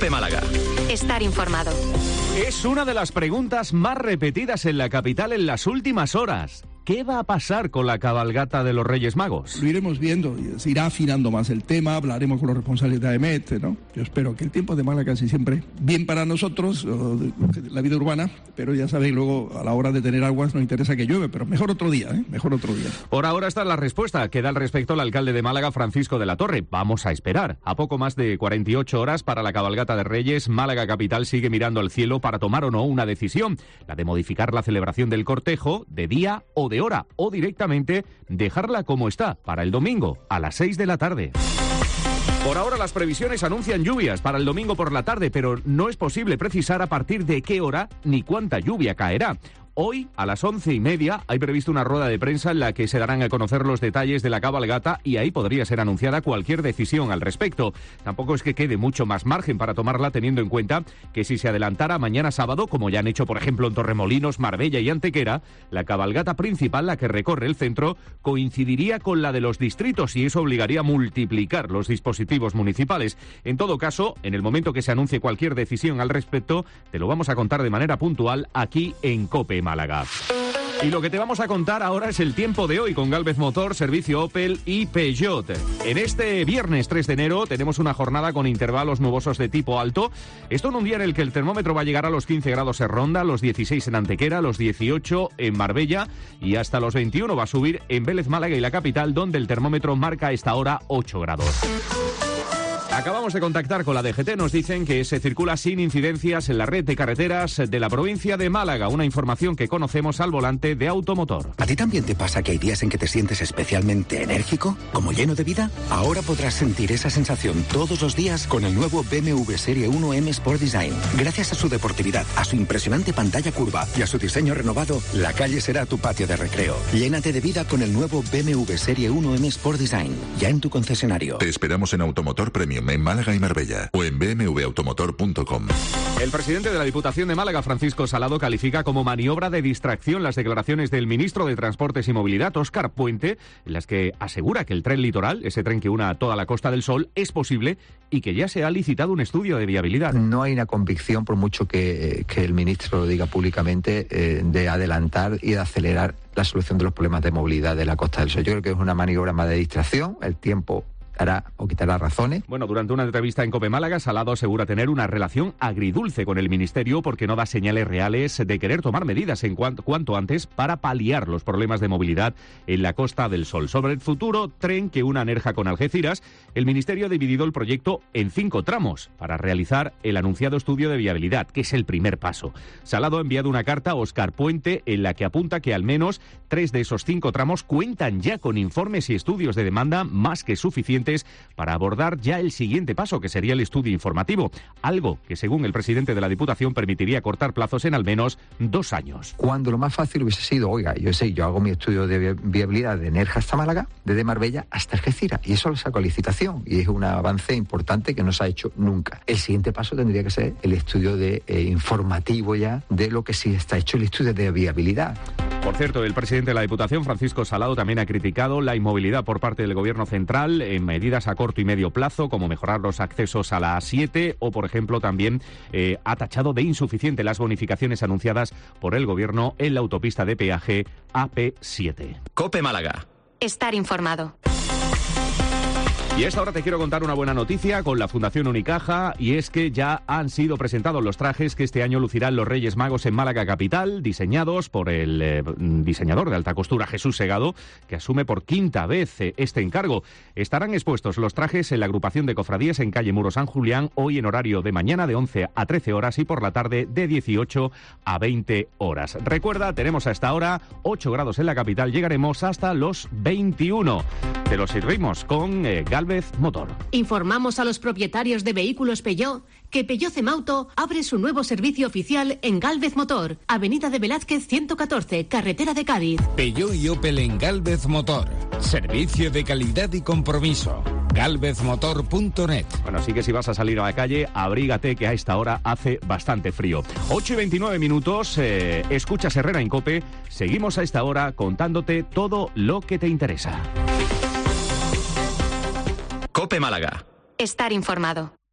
COPE Málaga. Estar informado. Es una de las preguntas más repetidas en la capital en las últimas horas. ¿Qué va a pasar con la cabalgata de los Reyes Magos? Lo iremos viendo, se irá afinando más el tema, hablaremos con los responsables de AEMET, ¿no? Yo espero que el tiempo de Málaga casi siempre bien para nosotros, la vida urbana, pero ya sabéis, luego a la hora de tener aguas nos interesa que llueve, pero mejor otro día, mejor otro día. Por ahora esta es la respuesta que da al respecto el alcalde de Málaga, Francisco de la Torre. Vamos a esperar. A poco más de 48 horas para la cabalgata de Reyes, Málaga Capital sigue mirando al cielo para tomar o no una decisión, la de modificar la celebración del cortejo de día o de hora, o directamente dejarla como está para el domingo a las 6 de la tarde. Por ahora las previsiones anuncian lluvias para el domingo por la tarde, pero no es posible precisar a partir de qué hora ni cuánta lluvia caerá. Hoy, a las 11:30, hay previsto una rueda de prensa en la que se darán a conocer los detalles de la cabalgata y ahí podría ser anunciada cualquier decisión al respecto. Tampoco es que quede mucho más margen para tomarla, teniendo en cuenta que si se adelantara mañana sábado, como ya han hecho por ejemplo en Torremolinos, Marbella y Antequera, la cabalgata principal, la que recorre el centro, coincidiría con la de los distritos y eso obligaría a multiplicar los dispositivos municipales. En todo caso, en el momento que se anuncie cualquier decisión al respecto, te lo vamos a contar de manera puntual aquí en COPE Málaga. Y lo que te vamos a contar ahora es el tiempo de hoy con Gálvez Motor, servicio Opel y Peugeot. En este viernes 3 de enero tenemos una jornada con intervalos nubosos de tipo alto. Esto en un día en el que el termómetro va a llegar a los 15 grados en Ronda, los 16 en Antequera, los 18 en Marbella y hasta los 21 va a subir en Vélez, Málaga y la capital, donde el termómetro marca a esta hora 8 grados. Acabamos de contactar con la DGT, nos dicen que se circula sin incidencias en la red de carreteras de la provincia de Málaga, una información que conocemos al volante de Automotor. ¿A ti también te pasa que hay días en que te sientes especialmente enérgico, como lleno de vida? Ahora podrás sentir esa sensación todos los días con el nuevo BMW Serie 1 M Sport Design. Gracias a su deportividad, a su impresionante pantalla curva y a su diseño renovado, la calle será tu patio de recreo. Llénate de vida con el nuevo BMW Serie 1 M Sport Design, ya en tu concesionario. Te esperamos en Automotor Premium en Málaga y Marbella o en bmwautomotor.com. El presidente de la Diputación de Málaga, Francisco Salado, califica como maniobra de distracción las declaraciones del ministro de Transportes y Movilidad, Óscar Puente, en las que asegura que el tren litoral, ese tren que une a toda la Costa del Sol, es posible y que ya se ha licitado un estudio de viabilidad. No hay una convicción, por mucho que el ministro lo diga públicamente, de adelantar y de acelerar la solución de los problemas de movilidad de la Costa del Sol. Yo creo que es una maniobra más de distracción. El tiempo hará o quitará razones. Bueno, durante una entrevista en COPE Málaga, Salado asegura tener una relación agridulce con el Ministerio porque no da señales reales de querer tomar medidas en cuanto antes para paliar los problemas de movilidad en la Costa del Sol. Sobre el futuro tren que una Nerja con Algeciras, el Ministerio ha dividido el proyecto en 5 tramos para realizar el anunciado estudio de viabilidad, que es el primer paso. Salado ha enviado una carta a Óscar Puente en la que apunta que al menos 3 de esos 5 tramos cuentan ya con informes y estudios de demanda más que suficientes para abordar ya el siguiente paso, que sería el estudio informativo, algo que según el presidente de la Diputación permitiría cortar plazos en al menos 2 años. Cuando lo más fácil hubiese sido, oiga, yo hago mi estudio de viabilidad de Nerja hasta Málaga, desde Marbella hasta Algeciras, y eso lo saco a licitación, y es un avance importante que no se ha hecho nunca. El siguiente paso tendría que ser el estudio de informativo ya de lo que sí está hecho, el estudio de viabilidad. Por cierto, el presidente de la Diputación, Francisco Salado, también ha criticado la inmovilidad por parte del Gobierno central en medidas a corto y medio plazo, como mejorar los accesos a la A7 o, por ejemplo, también ha tachado de insuficiente las bonificaciones anunciadas por el Gobierno en la autopista de peaje AP7. COPE Málaga. Estar informado. Y a esta hora te quiero contar una buena noticia con la Fundación Unicaja, y es que ya han sido presentados los trajes que este año lucirán los Reyes Magos en Málaga capital, diseñados por el diseñador de alta costura Jesús Segado, que asume por 5ª vez este encargo. Estarán expuestos los trajes en la agrupación de cofradías en calle Muro San Julián, hoy en horario de mañana de 11 a 13 horas y por la tarde de 18 a 20 horas. Recuerda, tenemos hasta ahora 8 grados en la capital, llegaremos hasta los 21. Te lo servimos con Gálvez Motor. Informamos a los propietarios de vehículos Peugeot que Peugeot Cemauto abre su nuevo servicio oficial en Gálvez Motor, Avenida de Velázquez 114, carretera de Cádiz. Peugeot y Opel en Gálvez Motor. Servicio de calidad y compromiso. galvezmotor.net. Bueno, así que si vas a salir a la calle, abrígate, que a esta hora hace bastante frío. 8:29, escuchas Herrera en COPE. Seguimos a esta hora contándote todo lo que te interesa. COPE Málaga. Estar informado.